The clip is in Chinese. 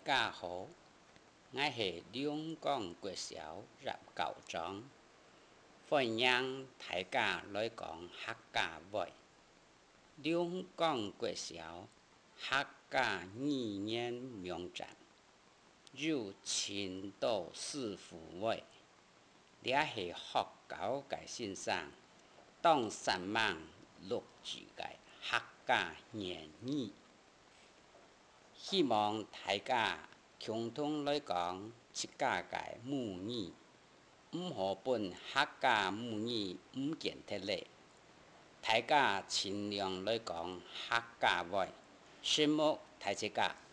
家好，我是两江国小入校长，欢迎大家来讲客家话。两江国小客家语言名站有青岛师傅话，这是学校嘅先生当3万录制嘅客家言语。希望大家共同来讲自家嘅母语，唔好本客家母语唔见得咧。大家尽量来讲客家话，羡慕大家。